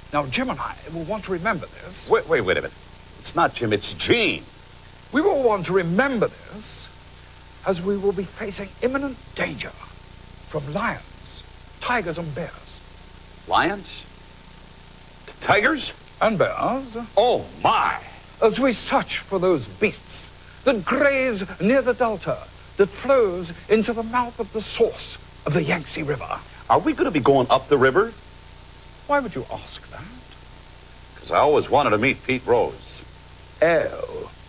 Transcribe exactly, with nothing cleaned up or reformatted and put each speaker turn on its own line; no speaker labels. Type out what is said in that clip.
Now, Jim and I will want to remember this.
Wait, wait, wait a minute. It's not Jim, it's Gene.
We will want to remember this as we will be facing imminent danger from lions, tigers, and bears.
Lions? Tigers?
And bears.
Oh, my!
As we search for those beasts that graze near the delta that flows into the mouth of the source of the Yangtze River.
Are we going to be going up the river?
Why would you ask that?
Because I always wanted to meet Pete Rose.
Oh.